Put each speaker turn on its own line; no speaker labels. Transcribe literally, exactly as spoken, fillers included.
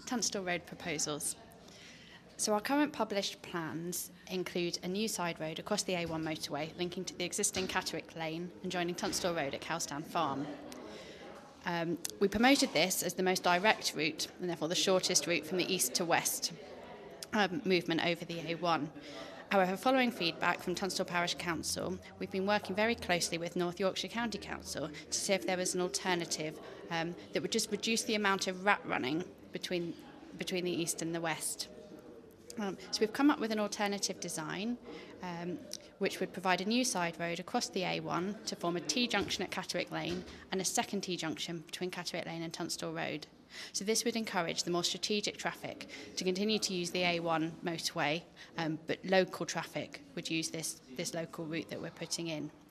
Tunstall Road proposals. So our current published plans include a new side road across the A one motorway linking to the existing Catterick Lane and joining Tunstall Road at Cowsdown Farm. Um, we promoted this as the most direct route and therefore the shortest route from the east to west um, movement over the A one. However, following feedback from Tunstall Parish Council, we've been working very closely with North Yorkshire County Council to see if there was an alternative um, that would just reduce the amount of rat running between, between the east and the west. Um, so we've come up with an alternative design um, which would provide a new side road across the A one to form a T-junction at Catterick Lane and a second T-junction between Catterick Lane and Tunstall Road. So this would encourage the more strategic traffic to continue to use the A one motorway, um, but local traffic would use this, this local route that we're putting in.